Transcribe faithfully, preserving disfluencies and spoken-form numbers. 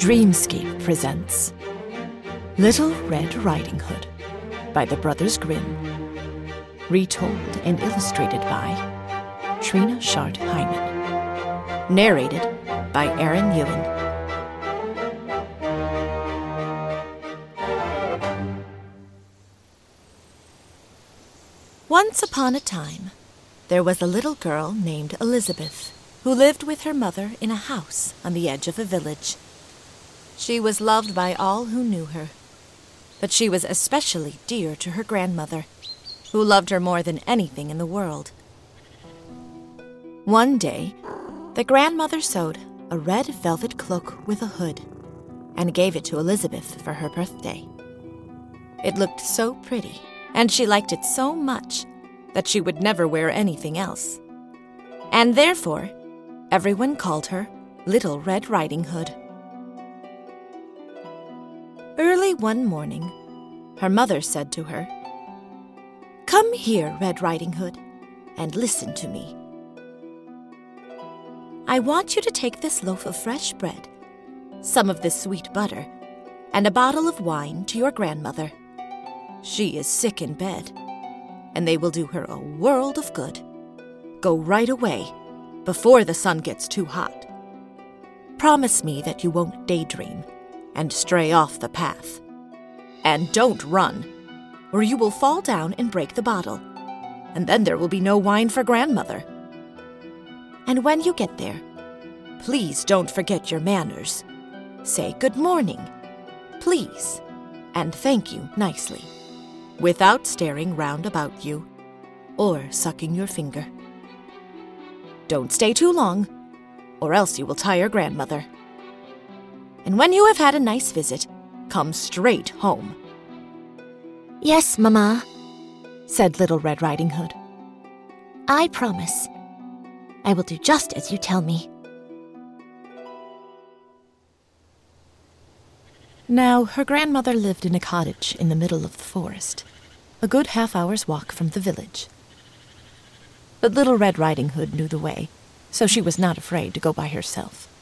Dreamscape presents Little Red Riding Hood by the Brothers Grimm. Retold and illustrated by Trina Shart Hyman. Narrated by Aaron Ewan. Once upon a time, there was a little girl named Elizabeth who lived with her mother in a house on the edge of a village. She was loved by all who knew her, but she was especially dear to her grandmother, who loved her more than anything in the world. One day, the grandmother sewed a red velvet cloak with a hood and gave it to Elizabeth for her birthday. It looked so pretty, and she liked it so much that she would never wear anything else. And therefore, everyone called her Little Red Riding Hood. Early one morning, her mother said to her, "Come here, Red Riding Hood, and listen to me. I want you to take this loaf of fresh bread, some of this sweet butter, and a bottle of wine to your grandmother. She is sick in bed, and they will do her a world of good. Go right away, before the sun gets too hot. Promise me that you won't daydream and stray off the path. And don't run, or you will fall down and break the bottle, and then there will be no wine for grandmother. And when you get there, please don't forget your manners. Say good morning, please, and thank you nicely, without staring round about you or sucking your finger. Don't stay too long, or else you will tire grandmother. And when you have had a nice visit, come straight home." "Yes, Mamma," said Little Red Riding Hood. "I promise. I will do just as you tell me." Now, her grandmother lived in a cottage in the middle of the forest, a good half hour's walk from the village. But Little Red Riding Hood knew the way, so she was not afraid to go by herself.